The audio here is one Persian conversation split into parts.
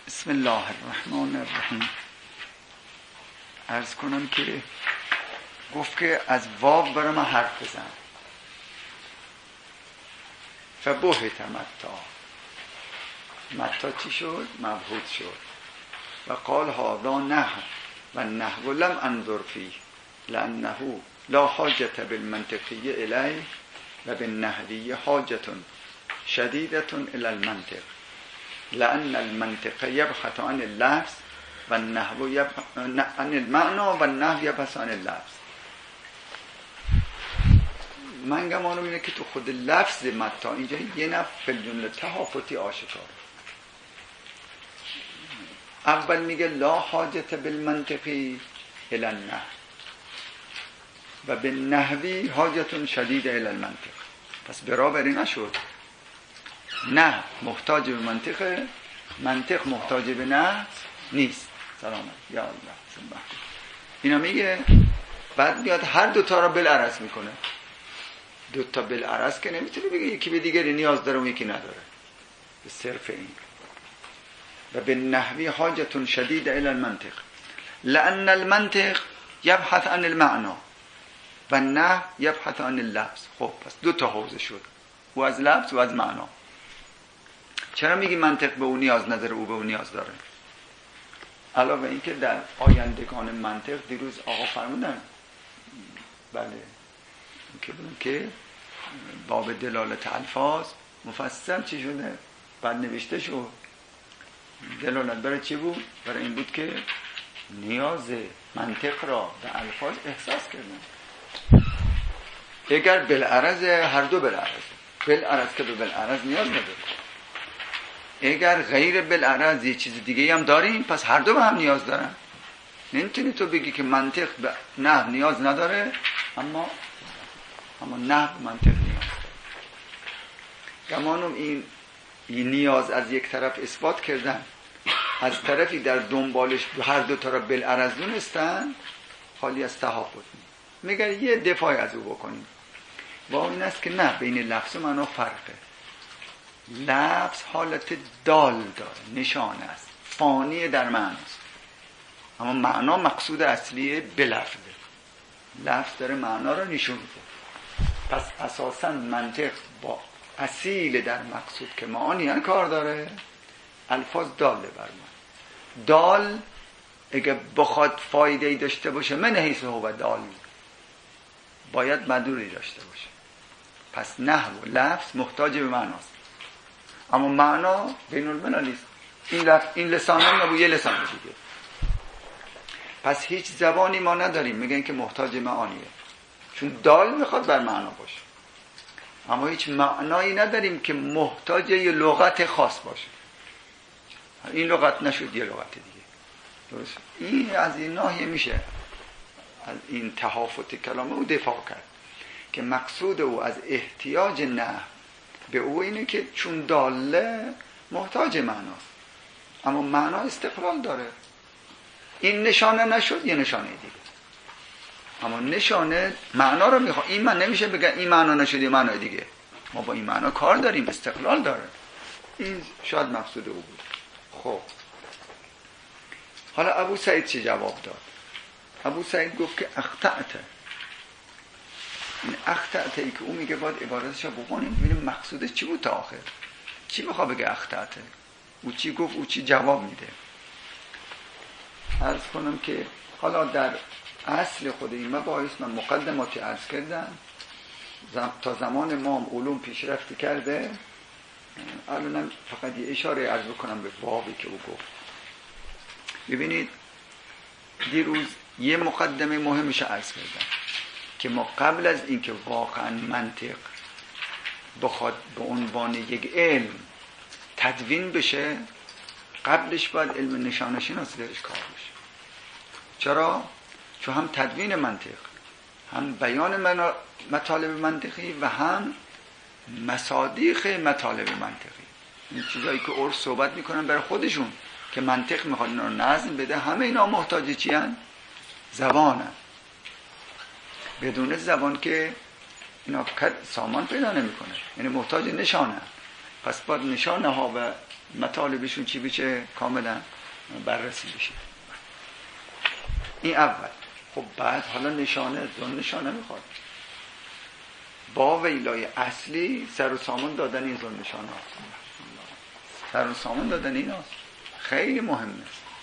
بسم الله الرحمن الرحیم. عرض کنم که گفت که از واو برای من حرف بزن. فبهت متا چی شد؟ مبهوت شد. و قال هذا نحو و النحو لم انظر فيه لانه لا حاجة بالمنطقی الیه و بالنحوی حاجة شدیدة الى المنطق لان المنطق یبحث عن اللفظ و النحو عن المعنى و النحو یبحث عن اللفظ. من گمانم اینه که تو خود لفظ متا اینجا یه نفع فی‌الجمله تهافتی آشکاره. اول میگه لا حاجت بالمنطقی الی النحو و بالنحوی حاجت شدید الی المنطق. پس برابری نشد. نه محتاج به منطقه، منطق محتاج به نحو نیست. سلامت یا الله. اینا میگه بعد میاد هر دوتا را بالعرض میکنه. دوتا بالعرض که نمیتونه بگه یکی به دیگری نیاز داره و یکی نداره. به صرف این. و به نحوی حاجت شدید الی المنطق لان المنطق یبحث عن المعنى و النحو یبحث عن اللفظ. خب پس دو تا حوزه شد، او از لفظ و از معنا. چرا میگی منطق به او نیاز نداره او به او نیاز داره؟ علاوه این که در آیندگان منطق دیروز آقا فرمودن بله که باب دلالت الفاظ مفصل چی شده؟ بعد نوشته شد. دلالت برای چی بود؟ برای این بود که نیاز منطق را به الفاظ احساس کردن. اگر بالعرض هر دو بالعرض که به بالعرض نیاز نداره. اگر غیر بالعرض یه چیز دیگه هم داریم پس هر دو به هم نیاز دارن. نمیتونی تو بگی که منطق به نحو نیاز نداره اما نحو منطق نیاز داره. گمانم این نیاز از یک طرف اثبات کردن، از طرفی در دنبالش هر دو طرف بالعرض دونستن، خالی از تهافت. میگن یه دفاعی از او بکنیم با این است که نه، بین لفظ و معنا فرقه. لفظ حالت دال داره، نشانه است، فانی در معناست، اما معنا مقصود اصلی به لفظه. لفظ داره معنا رو نشون میده. پس اساساً منطق با اصیل در مقصود که معانی کار داره، الفاظ داله بر ما. دال اگه بخواد فایده‌ای داشته باشه من حیث هو دال باید مدلولی داشته باشه. پس نحو و لفظ محتاج به معناست، اما معنا بین المللی است. این لسان هم نبود یه لسان دیگه. پس هیچ زبانی ما نداریم میگن که محتاج معانیه، چون دال میخواد بر معنا باشه. اما هیچ معنایی نداریم که محتاج یه لغت خاص باشه. این لغت نشد یه لغت دیگه. درست؟ این از این ناحیه میشه از این تهافت کلام او دفاع کرد که مقصود او از احتیاج نحو به او اینه که چون داله محتاج معناست، اما معنا استقلال داره. این نشانه نشد یه نشانه دیگه، اما نشانه معنا رو میخواد. این من نمیشه بگم این معنا نشد یه معنا دیگه. ما با این معنا کار داریم، استقلال داره. این شاید مقصود او بود. خب حالا ابو سعید چه جواب داد؟ ابو سعید گفت که اخطأت. این اخطأت ای که او میگه باید عبارتش رو بخونیم ببینیم مقصودش چی بود تا آخر. چی میخواد بگه اخطأت؟ او چی گفت؟ او چی جواب میده؟ عرض کنم که حالا در اصل خود این مباحث من مقدماتی عرض کردم. تا زمان ما هم علوم پیشرفت کرده. الان فقط یه اشاره عرض بکنم به بابی که او گفت. ببینید دیروز یه مقدمه مهمش عرض کردم که ما قبل از اینکه واقعا منطق بخواد به عنوان یک علم تدوین بشه، قبلش باید علم نشانه شناسی درش کار بشه. چرا؟ چون هم تدوین منطق، هم بیان مطالب منطقی و هم مصادیق مطالب منطقی. این چیزایی که عرف صحبت میکنن برای خودشون که منطق میخواد اینا رو نظم بده، همه اینا محتاج چی هن؟ زبانن. بدون زبان که اینا سامان پیدا نمیکنه، یعنی محتاج نشانه. پس باید نشانه ها و مطالبشون چی بشه کاملا بررسی بشه. این اول. خب بعد حالا نشانه زن نشانه میخواد. با ویلای اصلی سر و سامان دادن این زن نشانه هاست. سر و سامان دادن این هاست. خیلی مهمه.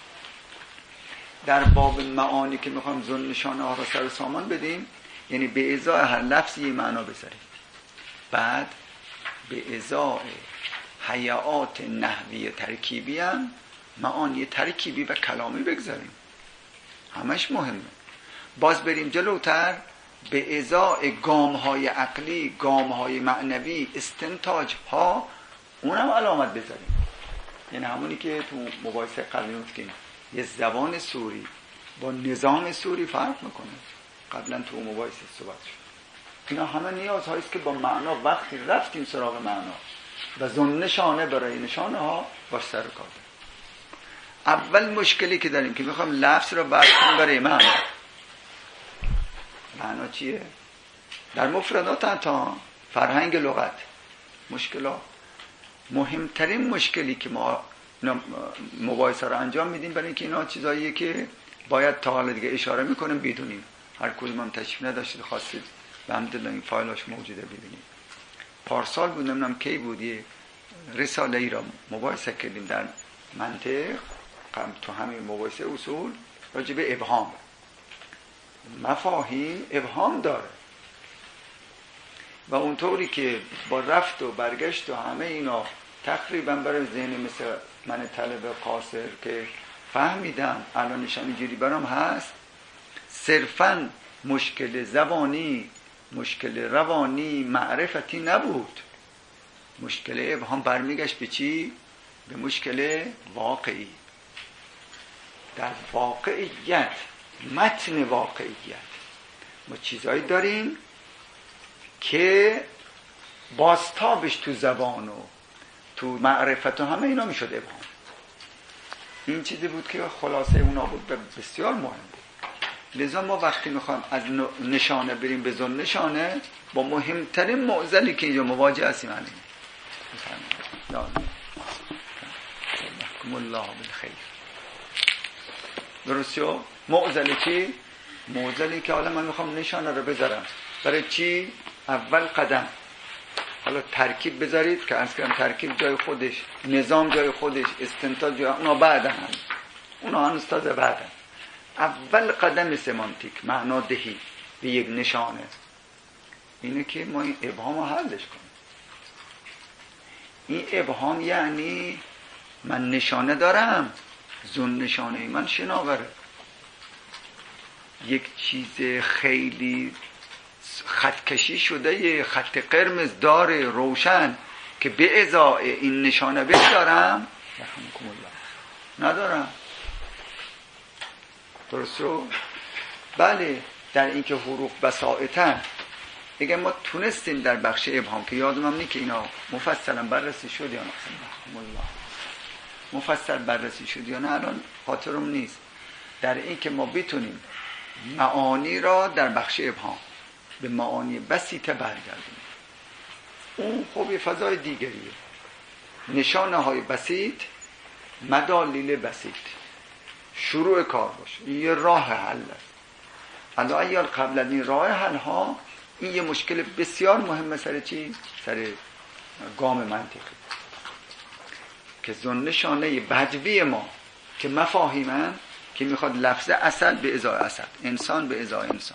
در باب معانی که میخوام زن نشانه ها رو سر و سامان بدیم، یعنی به ازای هر لفظی یه معنا بذاریم، بعد به ازای حیات نحوی ترکیبی هم معانی ترکیبی و کلامی بگذاریم، همش مهمه. باز بریم جلوتر به ازای گامهای عقلی، گامهای معنوی، استنتاج ها، اونم علامت بذاریم. یعنی همونی که تو مباحثه قبلی گفتیم یه زبان سوری با نظام سوری فرق میکنه، قبلا تو مباحثه صحبت شد. اینا همه نیازهایی است که با معنا وقتی رفتیم سراغ معنا و زن نشانه برای نشانه ها باش سر کار داریم. اول مشکلی که داریم که میخوام لفظ رو برد کنیم برای معنا. معنا چیه؟ در مفردات تا فرهنگ لغت مشکلات، مهمترین مشکلی که ما مباحثه رو انجام میدیم برای اینکه اینا چیزاییه که باید تا حالا دیگه اشاره میکنیم بدونیم. هر کدوم هم تشریف نداشتید خواستید به همدلله این فایلاش موجوده ببینید. پارسال بود نمیدونم کی بود یه رساله ای را مباحثه کردیم در منطق، تو همین مباحثه اصول راجع به ابهام. مفاهیم ابهام داره و اونطوری که با رفت و برگشت و همه اینا تقریبا برای ذهن مثل من طالب قاصر که فهمیدم الان نشانی جوری برام هست، صرفاً مشکل زبانی، مشکل روانی، معرفتی نبود. مشکل ابهام برمیگشت به چی؟ به مشکل واقعی. در واقعیت، متن واقعیت ما چیزایی داریم که بازتابش تو زبان و تو معرفت و همه اینا میشد ابهام. این چیزی بود که خلاصه اونا بود، بسیار مهم بود. لذا ما وقتی میخوایم از نشانه بریم به زن نشانه، با مهمترین معضلی که اینجا مواجه هستیم همینه. یحکم الله بالخیر. درسته؟ معضلی چی؟ معضلی که حالا من میخوام نشانه رو بذارم. برای چی؟ اول قدم. حالا ترکیب بذارید که از کردم ترکیب جای خودش، نظام جای خودش، استنتاج جای اونا بعدن هم. اونا هنوز تازه بعدن. اول قدم سمانتیک، معنا دهی به یک نشانه، اینه که ما این ابهام رو حلش کنیم. این ابهام یعنی من نشانه دارم، زن نشانه من شناوره، یک چیز خیلی خطکشی شده، یه خط قرمز داره روشن که به ازای این نشانه دارم رحمکم الله ندارم. درسته؟ بله. در این که حروف بساطن اگه ما تونستیم در بخش ابهام که یادم هم نی که اینا مفصلا بررسی شد یا نه، مفصل بررسی شد یا نه الان خاطرم نیست، در این که ما بتونیم معانی را در بخش ابهام به معانی بسیطه برگردیم، اون خب یه فضای دیگریه. نشانه های بسیط، مدالیل بسیط، شروع کار باشه، یه راه حل است. الا ایال قبل از این راه حل ها این یه مشکل بسیار مهمه سر چی؟ سر گام منطقی که زن نشانه بدوی ما که مفاهیمن که میخواد لفظ اسد به ازای اسد، انسان به ازای انسان،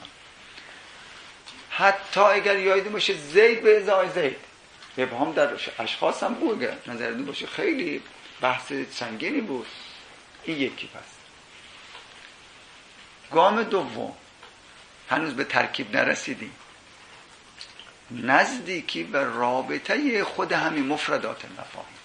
حتی اگر یادی باشه زید به ازای زید، ابهام در اشخاص هم بود، نظرتون باشه خیلی بحث سنگینی بود. این یکی. پس گام دوم هنوز به ترکیب نرسیدیم، نزدیکی به رابطه خود همین مفردات مفاهیم.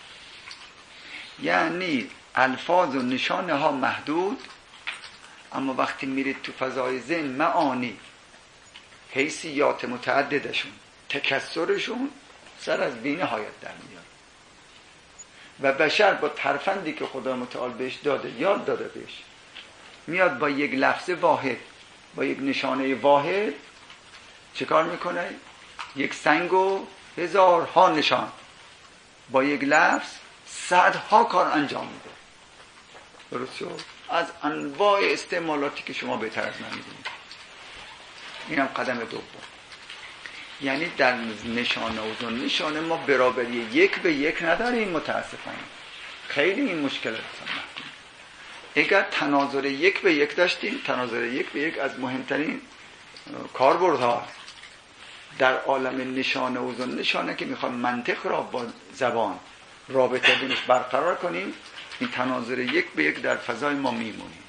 یعنی الفاظ و نشانه ها محدود، اما وقتی میرید تو فضای ذهن معانی، حیثیات متعددشون، تکثرشون سر از بی نهایت در میاد و بشر با ترفندی که خدا متعال بهش داده، یاد داده بهش، میاد با یک لفظ واحد، با یک نشانه واحد چه کار میکنه؟ یک سنگ و هزارها نشان با یک لفظ صدها کار انجام میده. درست شد؟ از انواع استعمالاتی که شما بهتر از من میدونید. اینم قدم دوم. یعنی در نشانه و زن نشانه ما برابری 1 به 1 نداریم متاسفانه. خیلی این مشکل هست. اگر تناظر 1 به 1 داشتیم، تناظر 1 به 1 از مهمترین کاربردها در عالم نشانه و زن نشانه که میخوام منطق را با زبان رابطه بینش برقرار کنیم، این تناظر 1 به 1 در فضای ما میمونیم.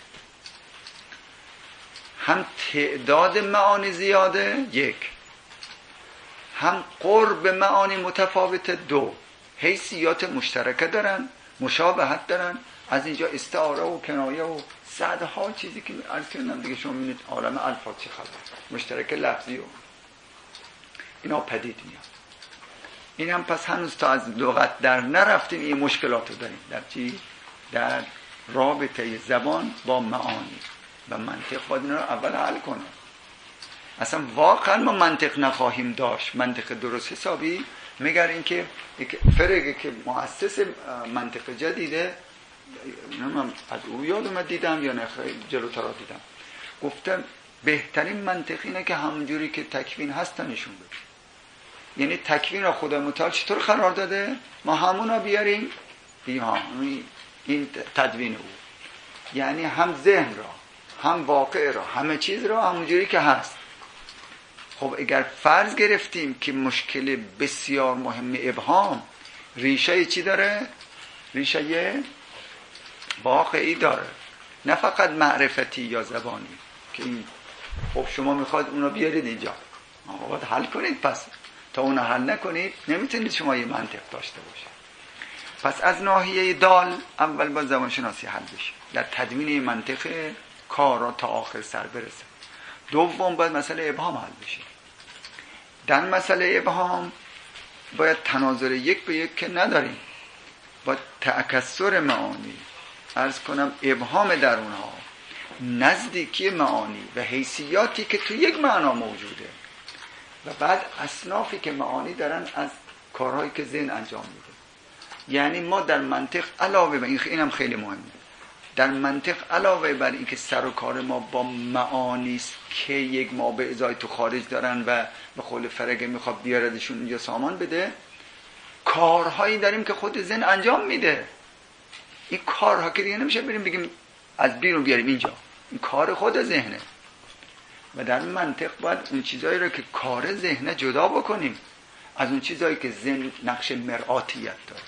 هم تعداد معانی زیاده 1، هم قرب معانی متفاوته 2، حیثیات مشترکه دارن، مشابهت دارن. از اینجا استعاره و کنایه و صدها چیزی که عرض کردم دیگه، شما میبینید عالم الفاظ چه خبر، مشترک لفظی و اینا پدید میاد. این هم پس هنوز تا از لغت در نرفتیم این مشکلات رو داریم. در چی؟ در رابطه زبان با معانی و منطق. باید اینا رو اول حل کنه. اصلا واقعا ما منطق نخواهیم داشت، منطق درست حسابی، مگر اینکه فرقی که مؤسس منطق جدیده، من از او یاد اومد دیدم یا نه جلوتر دیدم، گفتم بهترین منطق اینه که همونجوری که تکوین هست نشون بده. یعنی تکوین را خدا متعال چطور قرار داده، ما همونا بیاریم این تدوین او. یعنی هم ذهن را، هم واقع را، همه چیز را همونجوری که هست. خب اگر فرض گرفتیم که مشکل بسیار مهم ابهام ریشه چی داره؟ ریشه واقعی داره، نه فقط معرفتی یا زبانی که این. خب شما میخواد اونو بیارید اینجا، باید حل کنید. پس تا اونو حل نکنید نمیتونید شما یه منطق داشته باشید. پس از ناحیه دال اول با زبان شناسی حل بشه، در تدوین منطق کار را تا آخر سر برسه. دوم باید مسئله ابهام حل بشه. در مسئله ابهام باید تناظر 1 به 1 که نداریم، باید تکثر معانی، عرض کنم ابهام در اونها، نزدیکی معانی و حیثیاتی که تو یک معنا موجوده، و بعد اصنافی که معانی دارن از کارهایی که ذهن انجام میده. یعنی ما در منطق علاوه بر اینم خیلی مهمه، در منطق علاوه بر این که سر و کار ما با معانی است که یک ما به ازای تو خارج دارن و به قول فرگه میخواد بیاردشون اینجا سامان بده، کارهایی داریم که خود ذهن انجام میده. این کارها که دیگه نمیشه بریم بگیم از بیرون بیاریم اینجا، این کار خود ذهنه. و در منطق باید اون چیزایی رو که کار ذهنه جدا بکنیم از اون چیزایی که ذهن نقش مرآتیت داره.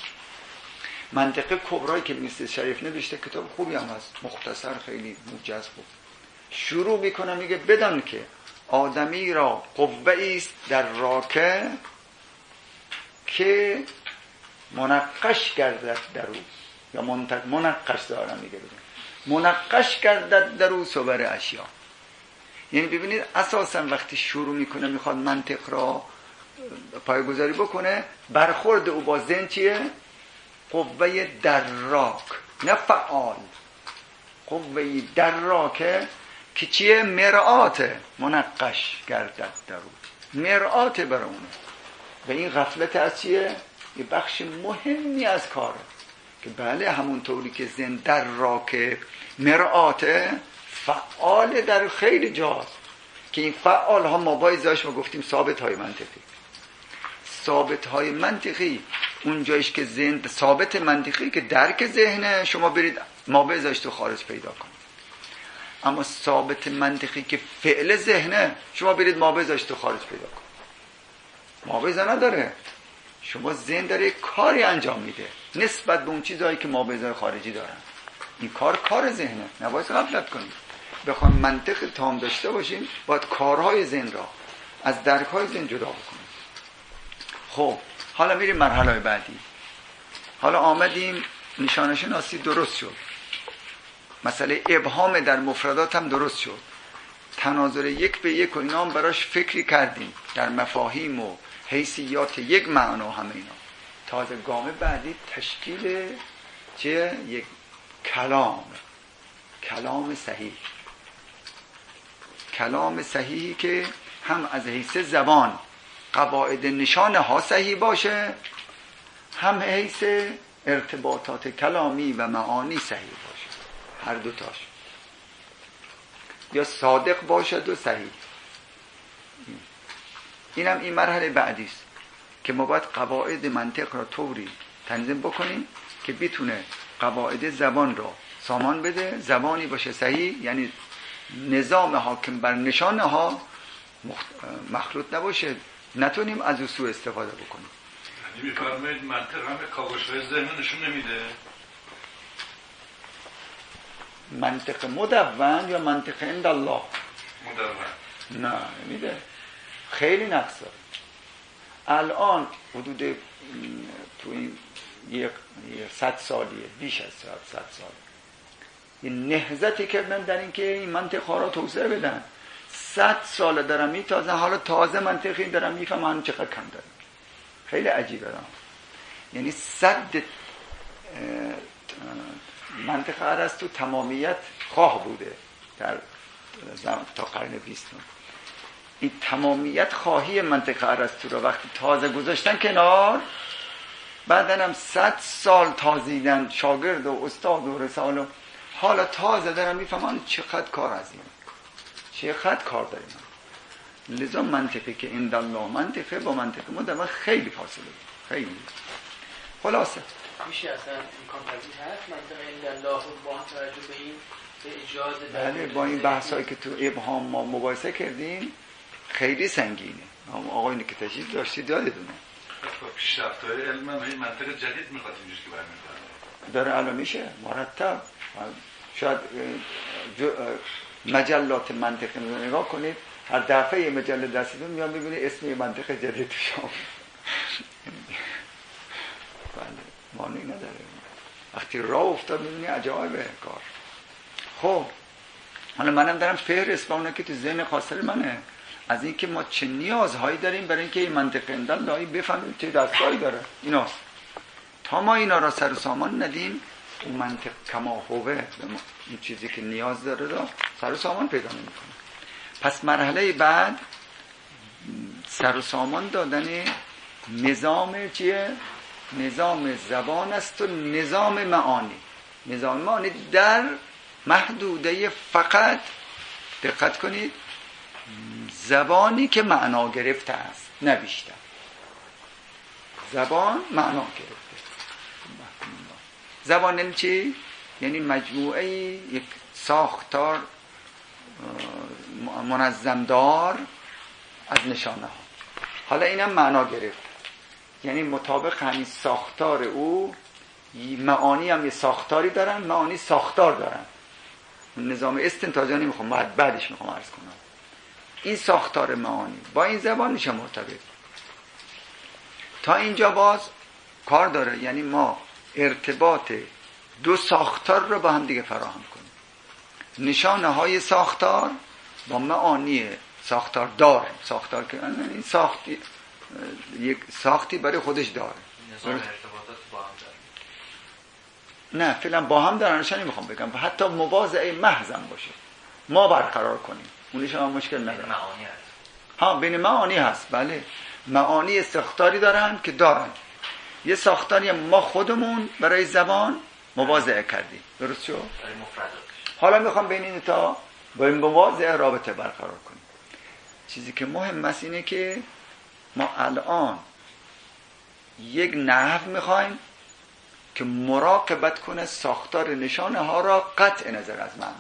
منطق کبرایی که میسته شریف نوشته، کتاب خوبی هم هست، مختصر، خیلی موجز بود. شروع میکنه میگه بدان که آدمی را قوه‌ای است در راکه که منقش گردد در او، یا منقش دارم میگه بدون منقش گردد در او صبر اشیا. یعنی ببینید اساسا وقتی شروع میکنه میخواد منطق را پایه‌گذاری بکنه، برخورد او با ذهن چیه؟ قوه دراک، نه فعال. قوه دراکه که چیه؟ مرآت، منقش گردد در او، مرآت بر اونه. و این غفلت از چیه؟ یه بخش مهمی از کاره که بله همونطوری که ذهن دراک مرآت فعال در خیلی جاست که این فعال ها ما باید ازش ما گفتیم ثابت های منطقی. ثابت های منطقی اون جایش که ذهن ثابت منطقی که درک ذهنه، شما برید ما باید ازش تو خارج پیدا کنید. اما ثابت منطقی که فعل ذهنه، شما برید ما باید ازش تو خارج پیدا کنید. ما باید نداره، شما ذهن داره کاری انجام میده نسبت به اون چیزهایی که ما باید خارجی دارن. این کار ذهنه، نباید غفلت کنید. بخوام منطق تام داشته باشیم باید کارهای ذهن را از درکهای ذهن جدا بکنیم. خب حالا میریم مرحله بعدی. حالا آمدیم نشانه شناسی درست شد، مسئله ابهام در مفردات هم درست شد، تناظر 1 به 1 و اینا هم براش فکری کردیم در مفاهیم و حیثیات یک معنا همه اینا. تازه گام بعدی تشکیل چه؟ یک کلام صحیح، کلام صحیحی که هم از حیث زبان قواعد نشانه ها صحیح باشه، هم حیث ارتباطات کلامی و معانی صحیح باشد، هر دوتاش، یا صادق باشد و صحیح. اینم این مرحله بعدی است که ما باید قواعد منطق را طوری تنظیم بکنیم که بتونه قواعد زبان را سامان بده، زبانی باشه صحیح، یعنی نظام حاکم بر نشانه ها مخلوط نباشه، نتونیم از او سوء استفاده بکنیم. یعنی میفرمایید منطق همه کاوش‌های ذهن نشون نمیده؟ منطق مدون یا منطق عند الله؟ مدون. نه نمیده، خیلی نقص داره. الان حدود تو این 100 سالیه، بیش از 100 سال، این نهضتی کردن در این که این منطق ها را توسعه بدن. 100 سال دارم میتازن، حالا تازه منطقی دارم میفهمن چقدر کم دارم. خیلی عجیبه دارم. یعنی 100 منطق ارسطو تمامیت خواه بوده در تا قرن 20. این تمامیت خواهی منطق ارسطو را وقتی تازه گذاشتن کنار، بعدن هم 100 سال تازیدن شاگرد و استاد و رسال، حالا تازه دارم میفهمن چقدر کار عظیمه، چقدر کار داریم. لذا منطقی که عند الله منطقه با منطق مدون خیلی فاصله داره، خیلی. خلاصه میشه اصلا امکان پذیر هست منطق عند الله با توجه به این به ایجاد بله، با این بحثایی که تو ابهام ما مباحثه کردیم خیلی سنگینه. آقای که تشریف داشتید یادتونه پیشرفت‌های علم هم این منطق جدید میخواد اینجوری که برمی‌گرده داره الان میشه مرتب. شاید مجلات منطقی رو نگاه کنید، هر دفعه یه مجله دستتون میاد میبینید اسم یه منطق جدید تو شما. بله معنی نداره. وقتی راه افتاد میبینی عجایب کار. خب حالا منم دارم فهرست با اونه که تو ذهن خاطر منه از این که ما چه نیازهایی داریم برای اینکه این منطق انداللهی بفهمیم چه دستایی داره. ایناست تا ما اینا را سر و سامان ندیم، اون منطق کما هوه این چیزی که نیاز داره را سر و سامان پیدا نمی‌کنه. پس مرحله بعد سر و سامان دادن نظام چیه؟ نظام زبان است و نظام معانی. نظام معانی در محدوده فقط دقت کنید زبانی که معنا گرفته است، نه بیشتر. زبان معنا گرفته. زبان یعنی چی؟ یعنی مجموعه یک ساختار منظمدار از نشانه ها. حالا اینم معنا گرفت، یعنی مطابق همین ساختار او معانی هم یه ساختاری دارن، معانی ساختار دارن. نظام استنتاجی نمیخوام، بعدش میخوام عرض کنم. این ساختار معانی با این زبان میشه مرتبط. تا اینجا باز کار داره، یعنی ما ارتباط دو ساختار رو با هم دیگه فراهم کنیم. نشانه های ساختار با معانی ساختار دار، ساختار که این ساختی یک ساختی برای خودش داره. نظام ارتباطات با هم داره. نه فعلا با هم دارنشان نمیخوام بگم، حتی مواضعه محضم باشه ما برقرار کنیم، اونش هم مشکل نداره. معانی هست. ها بین معانی هست، بله معانی ساختاری دارن که دارن. یه ساختاری ما خودمون برای زبان مواضعه کردیم، درست شد؟ برای مفردات. حالا میخوام بین این تا با این مواضعه رابطه برقرار کنیم. چیزی که مهم است اینه که ما الان یک نحو میخوایم که مراقبت کنه ساختار نشانه ها را قطع نظر از معنا.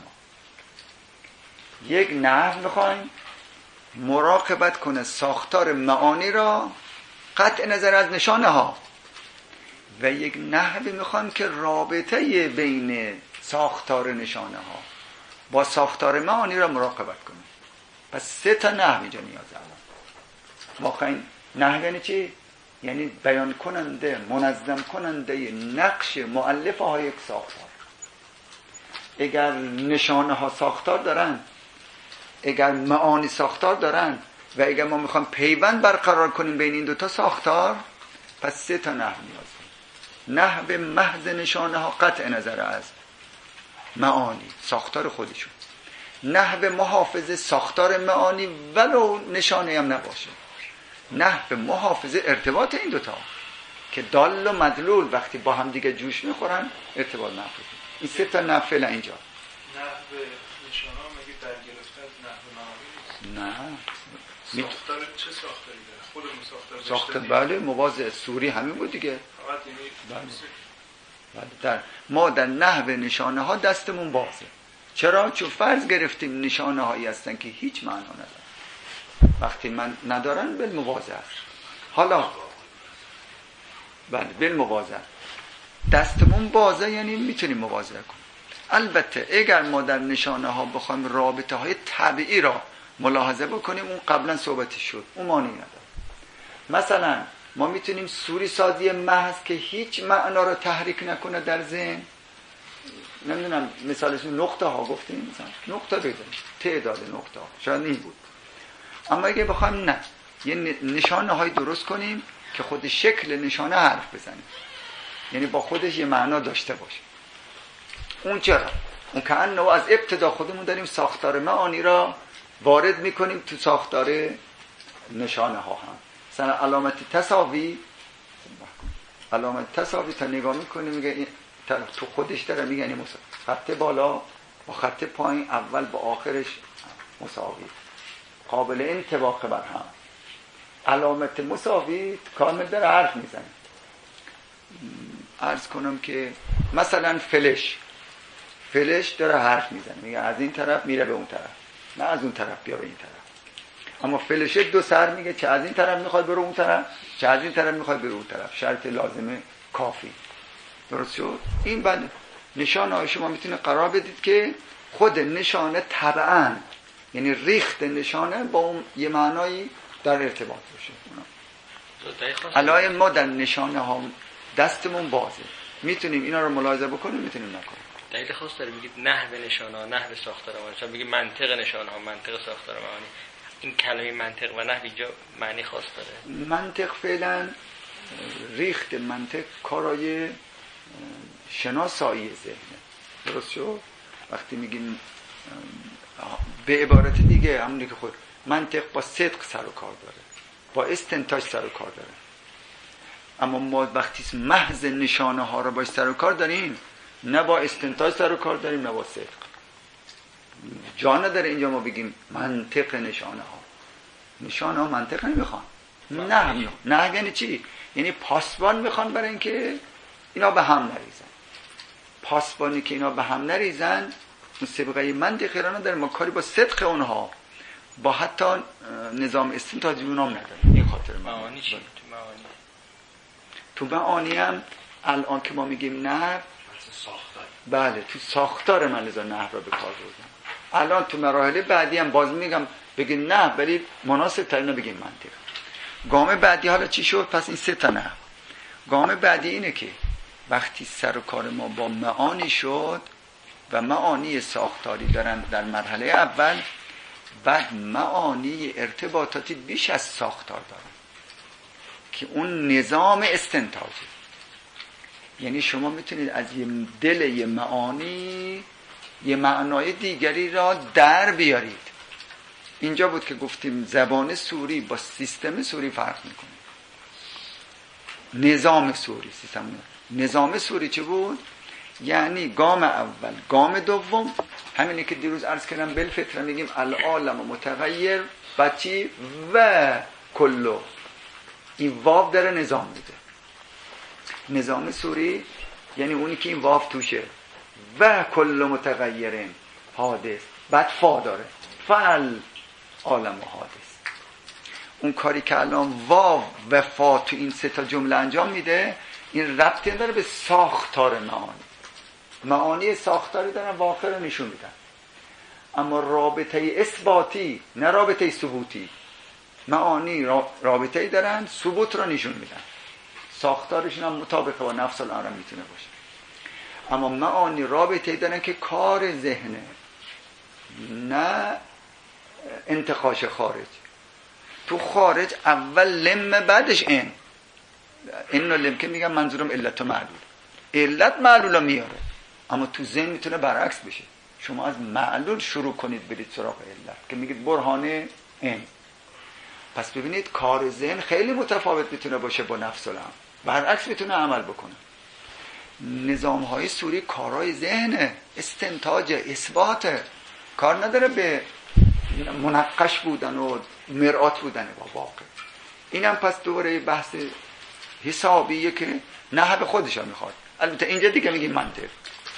یک نحو میخوایم مراقبت کنه ساختار معانی را قطع نظر از نشانه ها، و یک نحوی میخوایم که رابطه بین ساختار نشانه ها با ساختار معانی را مراقبت کنه. پس 3 تا نحو اینجا نیاز الان. واقعا نحو یعنی چی؟ یعنی بیان کننده، منظم کننده نقش مؤلفه های یک ساختار. اگر نشانه ها ساختار دارن، اگر معانی ساختار دارن، و اگر ما میخوام پیوند برقرار کنیم بین این 2 تا ساختار، پس 3 تا نحو نیاز داریم. نحو محض نشانه ها قطع نظر از معانی ساختار خودشون، نحو محافظه ساختار معانی ولو نشانه هم نباشه، نحو محافظه ارتباط این 2 تا که دال و مدلول وقتی با هم دیگه جوش میخورن ارتباط نفی. این سه تا نفی اینجا. نحو نشانه مگه برگرفته از نحو معانی نیست؟ نه ساختار چه ساختاری داره؟ خودمون ساختار بله مواضع سوری همین بود دیگه. فقط یعنی بله. ما در نحو نشانه ها دستمون بازه. چرا؟ چون فرض گرفتیم نشانه هایی هستن که هیچ معنا ندارن. وقتی من ندارن بالمواضع است. حالا بله بالمواضع دستمون بازه یعنی میتونیم مواضع کنیم. البته اگر ما در نشانه ها بخوایم رابطه های طبیعی را ملاحظه بکنیم اون قبلا صحبتی شد اون معنی نداره. مثلا ما میتونیم سوری سازی محض که هیچ معنا را تحریک نکنه در ذهن، نمیدونم مثالش نقطه ها گفتیم، مثلا نقطه بزنیم تعداد نقطه ها شاید این بود. اما اگه بخوایم نه یه نشانه های درست کنیم که خود شکل نشانه حرف بزنیم، یعنی با خودش یه معنا داشته باشه. اون چرا؟ اون که انه از ابتدا خودمون داریم ساختار معانی را وارد میکنیم تو ساختار نشانه ها هم. مثلا علامت تساوی تا نگاه میکنیم میگه تو خودش داره میگه یعنی خط بالا با خط پایین اول با آخرش مساوی، قابل انطباق بر هم. علامت مساوی کامل داره حرف میزنه. عرض کنم که مثلا فلش داره حرف میزنه میگه از این طرف میره به اون طرف، نه از اون طرف بیا به این طرف. اما فلش دو سر میگه چه از این طرف میخواد بره اون طرف چه از این طرف میخواد بره اون طرف. شرط لازمه کافی. درست شد؟ این بعد نشانه های شما میتونه قرار بدید که خود نشانه طبعا یعنی ریخت نشانه با اون یه معنایی در ارتباط باشه. علای ما در نشانه ها دستمون بازه، میتونیم اینا رو ملاحظه بکنیم میتونیم نکنیم. دلیل خاص داره میگید نحو نشانه ها نحو ساختار معانی، چون میگید منطق نشانه ها منطق ساختار معانی. این کلمه منطق و نحو اینجا معنی خاص داره. منطق فعلا ریخت منطق کارای شناسایی ذهنه. درست شد؟ وقتی میگیم به عبارت دیگه همونی که خود منطق با صدق سر و کار داره، با استنتاج سر و کار داره. اما ما وقتی محض نشانه ها رو باش سر و کار داریم، نه با استنتاج سر و کار داریم نه با صدق. جا نداره اینجا ما بگیم منطق نشانه ها. نشانه ها منطق نمیخوان. نه یعنی چی؟ یعنی پاسبان میخوان برای اینکه اینا به هم نریزن. پاسبانی که اینا به هم نریزن اون سابقه منطقی را نداره. ما کاری با صدق اونها با حتی نظام استنتاجی اونام نداریم. این خاطر معانی چی؟ تو معانی هم الان که ما میگیم نحو بله تو ساختار من لذا نحو را به کار بردم. الان تو مراحل بعدی هم باز میگم بگیم نحو ولی مناسب ترین رو بگیم منطق. گام بعدی حالا چی شد؟ پس این سه تا نحو. گام بعدی اینه که وقتی سر و کار ما با معانی شد و معانی ساختاری دارن در مرحله اول، بعد معانی ارتباطاتی بیش از ساختار دارن که اون نظام استنتاجی. یعنی شما میتونید از یه دل یه معانی یه معنای دیگری را در بیارید. اینجا بود که گفتیم زبان سوری با سیستم سوری فرق میکنه. نظام سوری چه بود؟ یعنی گام اول گام دوم همینه که دیروز عرض کردم بالفطره میگیم العالم متغیر بچی و کلو. این واو داره نظام میده. نظام سوری یعنی اونی که این واو توشه و کل متغیرین حادث بعد فا داره فعل عالم و حادث. اون کاری که الان واو و فا تو این سه تا جمله انجام میده این ربطی داره به ساختار معانی ساختاری دارن واقع رو نشون میدن. اما رابطه اثباتی نه رابطه ثبوتی. معانی رابطه‌ای دارن ثبوت رو نشون میدن. ساختارشون هم مطابق با نفس الامر میتونه باشه. اما معانی رابطه‌ای دارن که کار ذهنه نه انتقاش خارج. تو خارج اول لم بعدش این و لم که میگم منظورم علت و معلول. علت معلول میاره. اما تو ذهن میتونه برعکس بشه. شما از معلول شروع کنید برید سراغ علت که میگید برهانه این. پس ببینید کار ذهن خیلی متفاوت میتونه باشه با نفس الامر. برعکس بتونه عمل بکنه. نظام‌های سوری کارهای ذهنه، استنتاج، اثبات، کار نداره به منقش بودن و مرآت بودن با واقع. اینم پس دوباره بحث حسابیه که نحو خودش هم میخواد. البته اینجا دیگه میگیم منطق.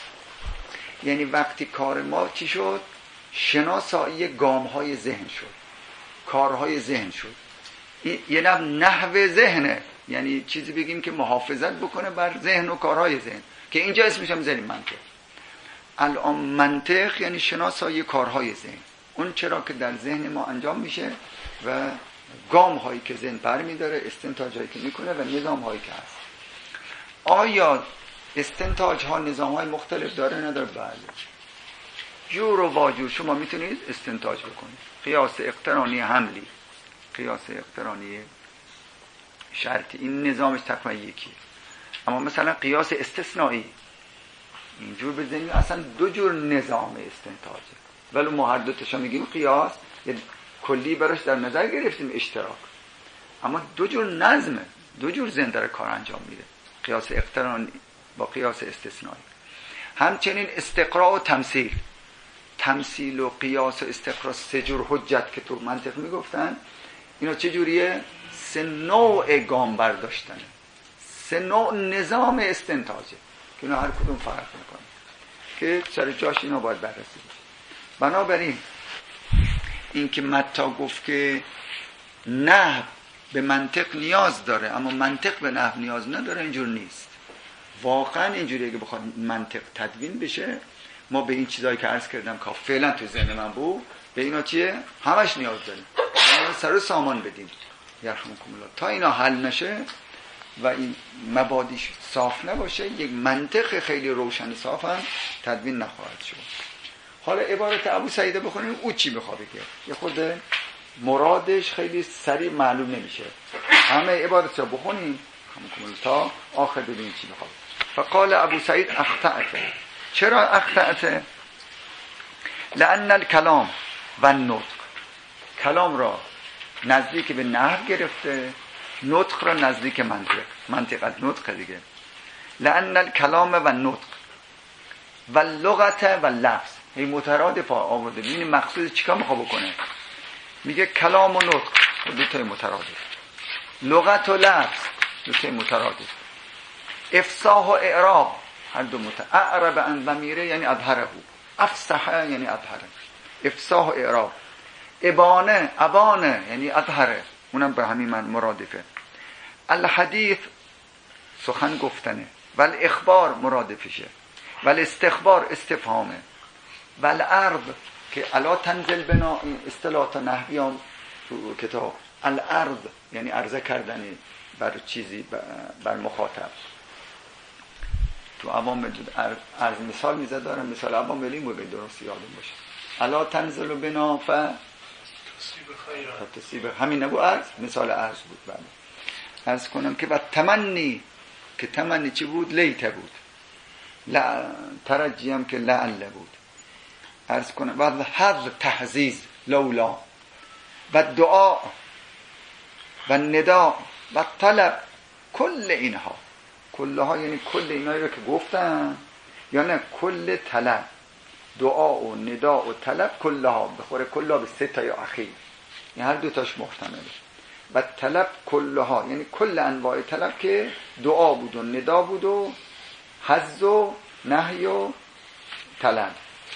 یعنی وقتی کار ما چی شد؟ شناسایی گام‌های ذهن شد، کارهای ذهن شد. یه نحو ذهنه، یعنی چیزی بگیم که محافظت بکنه بر ذهن و کارهای ذهن، که اینجا اسمش هم میذاریم منطق. الان منطق یعنی شناسایی کارهای ذهن، اون چرا که در ذهن ما انجام میشه و گام هایی که ذهن برمی‌داره، استنتاج هایی که میکنه و نظام هایی که هست. آیا استنتاج ها نظام های مختلف داره نداره؟ بله. جور و واجور شما میتونید استنتاج بکنید. قیاس اقترانی حملی، قیاس اقترانی شرطی، این نظامش تقریبا یکیه. اما مثلا قیاس استثنایی اینجور بزنید، اصلا دو جور نظام استنتاجه، ولی ما هر دو تاشو میگیم قیاس، یه کلی براش در نظر گرفتیم اشتراک، اما دو جور نظمه، دو جور ذهن داره کار انجام میده، قیاس اقترانی با قیاس استثنایی. همچنین استقراء و تمثیل، تمثیل و قیاس و استقراء سه جور حجت که تو منطق میگفتن، اینا چه جوریه؟ سه نوع گام برداشتنه، سه نوع نظام استنتاجه که اینا هر کدوم فرق میکنه که سر جاش اینا باید بررسی بشه. بنابراین این که متا گفت که نحو به منطق نیاز داره اما منطق به نحو نیاز نداره، اینجور نیست. واقعا اینجوریه که بخواد منطق تدوین بشه، ما به این چیزایی که عرض کردم که فعلا تو ذهن من بود، به اینا چیه؟ همش نیاز داریم. سر سامان بدیم یرحمکم الله. تا اینا حل نشه و این مبادیش صاف نباشه، یک منطق خیلی روشن صاف هم تدوین نخواهد شد. حالا عبارت ابو سعیده بخونیم، او چی میخواد بگه؟ یه خود مرادش خیلی سریع معلوم نمیشه. همه عبارت رو بخونیم تا آخر ببینیم چی میخواد. فقال ابو سعید اخطأت. چرا اخطأت؟ لأن الکلام و النطق، کلام را نزدیک به نحو گرفته، نطق را نزدیک منطق، منطق از نطق دیگه. لأن الکلام و النطق و اللغت و لفظ هی مترادف آورده. ببین مقصود چیکار میخواد بکنه؟ میگه کلام و نطق دو تای مترادف، لغت و لفظ دو تای مترادف، افصاح و اعراب هر دو اعرب عن ضمیره یعنی اظهره، افصح یعنی اظهره، افصاح و اعراب. ابانه ابانه یعنی اظهره، اونم به همین من مرادفه. الحدیث سخن گفتنه، ول اخبار مرادفشه، ول استخبار استفهامه، ول عرض که الا تنزل بنا اصطلاحات نحویان تو کتاب، العرض یعنی عرضه کردنی بر چیزی بر مخاطب. تو عوام از مثال میزد دارم، مثال عوام ولی مو به درست یادم باشه. الا تنزل بنا تصیب همین نبود عرض، مثال عرض بود. بعد عرض کنم که بعد تمنی، که تمنی چی بود؟ لیت بود. لا ترجی هم که لعل بود. عرض کنم و حظ تحزیز لولا و دعا و ندا و طلب، کل اینها، کلها یعنی کل اینایی رو که گفتم، یا نه کل طلب، دعا و ندا و طلب کلها، بخوره کلها به سه تا اخیر، این هر دو تاش محتمله. و طلب کلها یعنی کل انواع طلب که دعا بود و ندا بود و حظ و نهی و طلب،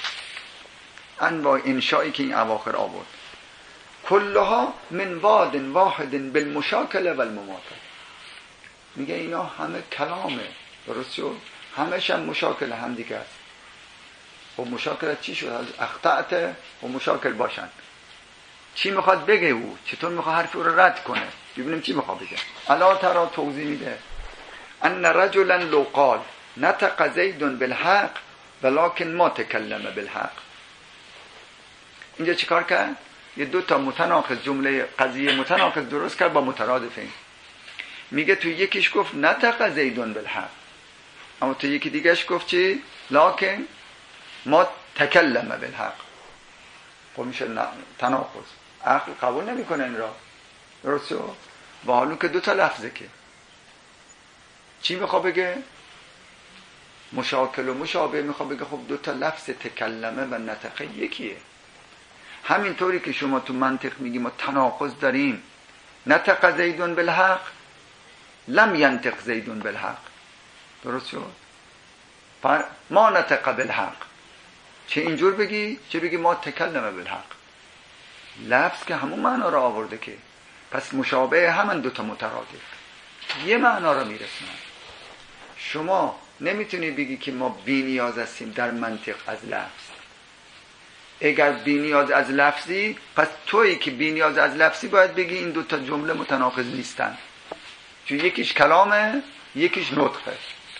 انواع انشایی که این اواخر آورد، کلها من واد واحد بالمشاکله و المماثله. میگه اینا همه کلامه، درست شد؟ همش هم مشاکل هم دیگه است. و مشاکل چی شد؟ اخطأت و مشاکل باشن. چی میخواد بگه او؟ چطور میخواد حرف او رو رد کنه؟ ببینیم چی میخواد بگه. الا ترى توضیح میده ان رجلا لو قال نطق زید بالحق ولكن ما تکلم بالحق. اینجا چیکار کرد؟ یه دو تا متناقض، جمله قضیه متناقض درست کرد با مترادفین. میگه تو یکیش گفت نطق زید بالحق، اما تو یکی دیگهش گفت چی؟ لکن ما تکلم بالحق. خب میشه تناقض، عقل قبول نمیکنه این را، درسته؟ با حالون که دو تا لفظه که چی میخواد بگه؟ مشاکل و مشابه میخواد بگه خب دو تا لفظ تکلمه و نطقه یکیه. همینطوری که شما تو منطق میگی ما تناقض داریم، نطق زیدون بالحق لم ینطق زیدون بالحق، درست شد؟ ما نطق بالحق، چه اینجور بگی چه بگی ما تکلمه بالحق، لفظ که همون معنا را آورده که، پس مشابه همون دوتا مترادف یه معنا را میرسونن. شما نمیتونی بگی که ما بی نیاز هستیم در منطق از لفظ. اگر بی نیاز از لفظی، پس تویی که بی نیاز از لفظی باید بگی این دوتا جمله متناقض نیستن، چون یکیش کلامه یکیش نطقه.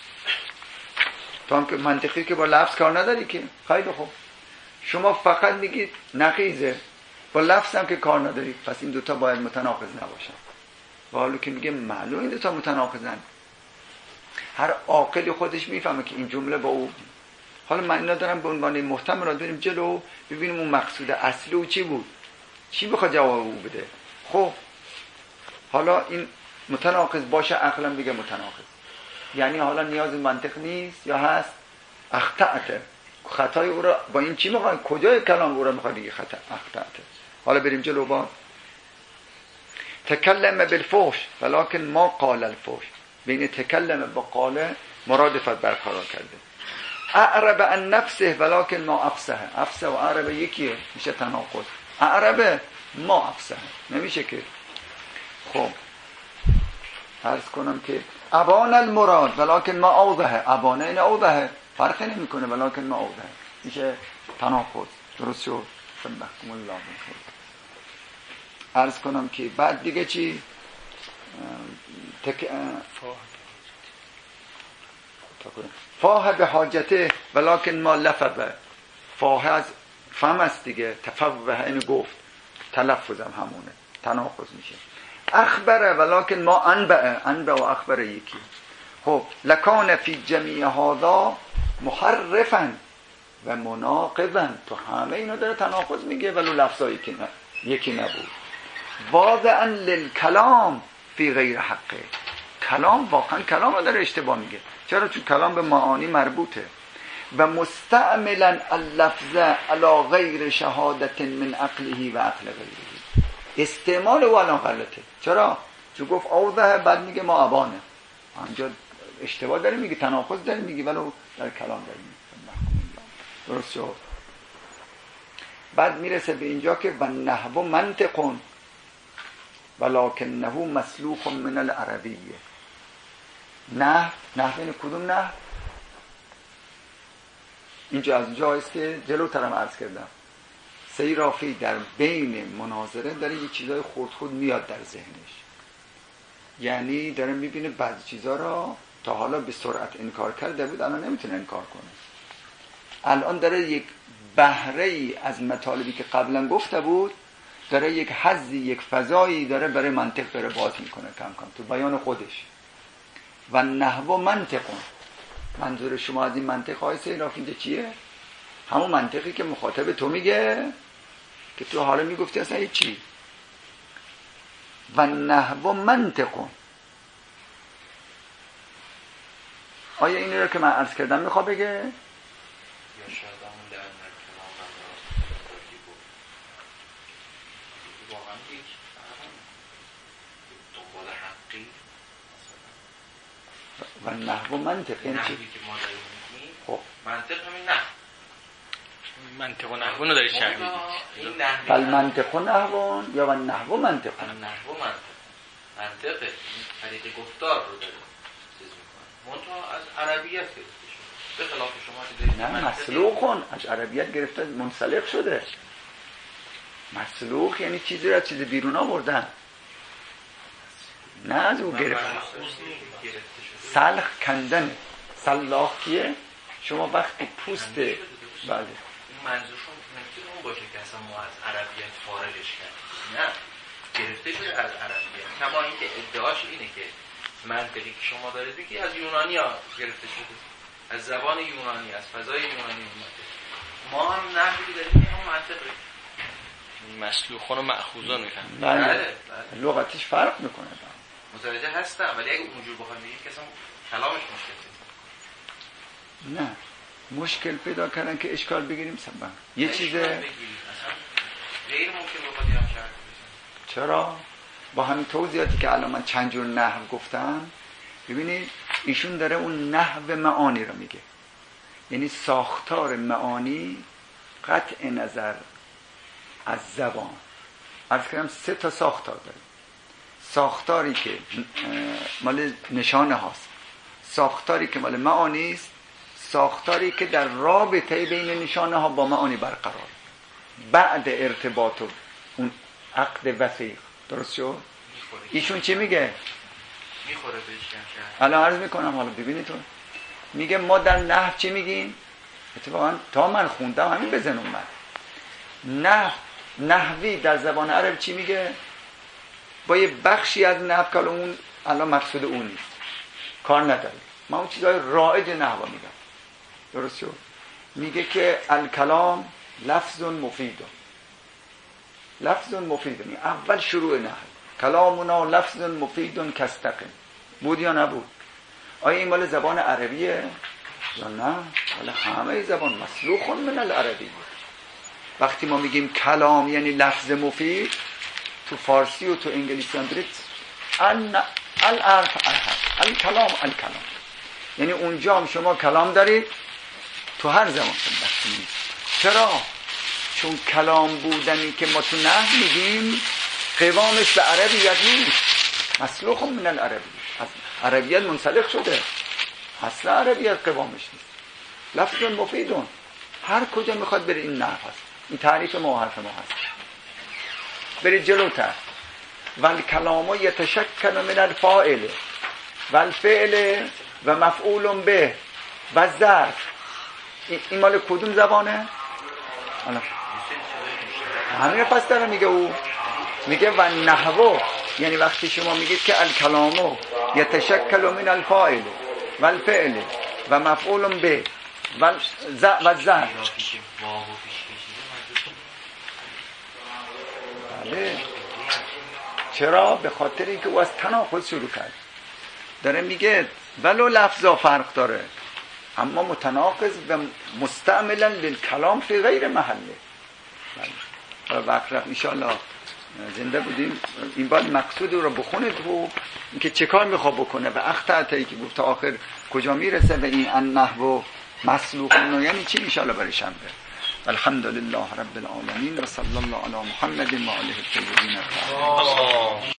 تو هم که منطقی که با لفظ کار نداری که، خیلی خوب، شما فقط میگید نقیضه، با لفظ هم که کار نداری، پس این دوتا باید متناقض نباشن. و حالا که میگه معلوم این دوتا متناقضن، هر عاقلی خودش میفهمه که این جمله با او. حالا من اینا دارم به عنوان محتمل بریم جلو ببینیم اون مقصود اصلی او چی بود، چی بخواد جواب او بده. خب حالا این متناقض باشه، عقلم بگه متناقض، یعنی حالا نیاز منطق نیست یا هست؟ اخطأت، خطای او را با این چی میخواد، کجای کلام او را میخواد بگه خطا اخطأت. حالا بریم جلو. با تکلم بالفحش ولکن ما قال الفحش، بین تکلم با قال مرادفت برقرار کرده. اعرب عن نفسه ولکن ما افسه، افسه و اعرب یکیه، میشه تناقض. اعرب ما افسه نمیشه که. خب عرض کنم که ابان المراد ولکن ما اوضحه، ابانه این اوضحه فرقی نمی کنه، ولکن ما اوضحه میشه تناقض. درست شد؟ سبحکم الله بخیر. عرض کنم که بعد دیگه چی؟ فاه به حاجته ولکن ما لفظه، فاه از فهم است دیگه، تفوه این گفت، تلفظم همونه، تناقض میشه. اخبره ولکن ما انبعه، انبعه و اخبره یکی. خب لکان فی جمیع هذا محرفا و مناقضا، تو همه اینا داره تناقض میگه ولو لفظایی که نه یکی نبود. واضعا للکلام فی غیر حقه، کلام واقعا کلام رو داره اشتباه میگه. چرا؟ چون کلام به معانی مربوطه. و مستعملا اللفظ علی غیر شهادت من عقله و عقل غیره، استعمال او الان غلطه. چرا؟ چون گفت اوضح بعد میگه ما ابانه، اینجا اشتباه داره میگه، تناقض داره میگه ولو در کلام داره میگه. درست شد؟ بعد میرسه به اینجا که و نحو منطقون ولکنه مسلوخ من العربیه. نحو این کدوم نحو؟ اینجا از اونجا است که جلوترم عرض کردم سیرافی در بین مناظره داره یه چیزای خود میاد در ذهنش، یعنی داره میبینه بعضی چیزا را تا حالا به سرعت انکار کرده بود الان نمیتونه انکار کنه. الان داره یک بهره ای از مطالبی که قبلا گفته بود، داره یک حظی، یک فضایی داره برای منطق داره باز میکنه کم کم تو بیان خودش. و نحو منطقون، منظور شما از این منطق های سیراف اینجا چیه؟ همون منطقی که مخاطب تو میگه که تو حالا میگفتی اصلا هیچ چی. و نحو منطقون، آیا اینی رو که من عرض کردم میخواد بگه؟ و نحو منطق این چی؟ خب منطق همین نحو، منطق و نحو رو دارید شرح میدید. بل منطق و نحو یا و نحو منطق؟ نحو منطقه طریق گفتار رو داره چیز میکنه، منطقه از عربیت گرفته شده، به خلاف شما که نه مسلوخون از عربیت گرفته منسلخ شده. مسلوخ یعنی چیزی را چیز بیرون آوردن، نه از او گرفتن. سلخ کندن، سلاخ کیه؟ شما وقتی پوست بله منظورشون نمیتونه اون باشه که اصلا ما از عربیت فارغش کردیم، نه گرفته شده از عربیت. کما اینکه ادعاش اینه که منطقی که شما دارید بگی از یونانی ها گرفته شده، از زبان یونانی، از فضای یونانی اومده. ما هم نحوی داریم هم منطقی مسلوخون و مأخوذان میفهم. بله لغتیش فرق میکنه، متوجه هستم، ولی اگه اونجور بخوایم بگیم که اصلا کلامش مشکل نه مشکل پیدا کردن که اشکال بگیریم سبب یه چیز غیر ممکن بخواد هم شرط بزنید. چرا با همین توضیحاتی که الان من چند جور نحو گفتم ببینید ایشون داره اون نحو معانی رو میگه، یعنی ساختار معانی قطع نظر از زبان. عرض کردم 3 تا ساختار داره. ساختاری که مال نشانه هاست، ساختاری که مال معانی است، ساختاری که در رابطه بین نشانه ها با معانی برقرار بعد ارتباط و اون عقد وثیق. درست شد؟ ایشون چی میگه؟ میخوره بهش الان عرض میکنم، حالا ببینید تو میگه ما در نحو چی میگیم؟ اتفاقا تا من خوندم همین بزن اومد. نحوی در زبان عرب چی میگه؟ با یه بخشی از نحو که اون الان مقصود اون نیست کار نداره، من اون چیزهای رائج نحو میگم. درست شد؟ میگه که الکلام لفظ مفید. لفظ مفید یعنی اول شروع نحو کلامنا لفظ مفید کاستقم. بود یا نبود؟ آیا این مال زبان عربیه یا نه؟ مال همه زبان، مسلوخ من العربی. وقتی ما میگیم کلام یعنی لفظ مفید، تو فارسی و تو انگلیسی هم دارید الحرف الکلام الکلام، یعنی اونجا هم شما کلام دارید تو هر زمان خدمت. چرا؟ چون کلام بودنی که ما تو نحو میگیم قوامش به عربیت نیست، مسلوخ من العربی، از عربیت منسلخ شده، اصلا عربیت قوامش نیست. لفظ مفیدون هر کجا میخواد بره این نحو هست، این تعریف ما و حرف ما هست. برید جلوتر. والکلام یتشکل من الفاعل والفعل و مفعول به و ظرف. این مال کدوم زبانه؟ همین پس داره میگه او میگه و نحو، یعنی وقتی شما میگید که الکلام یتشکل من الفاعل والفعل و مفعول به و ظرف. بله. چرا؟ به خاطر اینکه او از تناقض شروع کرد. داره میگه ولو لفظا فرق داره اما متناقض و مستعملا للکلام فی غیر محله. بله. وقت رفت انشاءالله زنده بودیم این باید مقصود رو بخونید و اینکه چه کار میخواد بکنه و اختعتایی که گفت تا آخر کجا میرسه به این النحو مسلوخون یعنی چی انشاءالله برای شنبه. الحمدلله رب العالمین و صلی الله علی محمد و آله الطاهرین.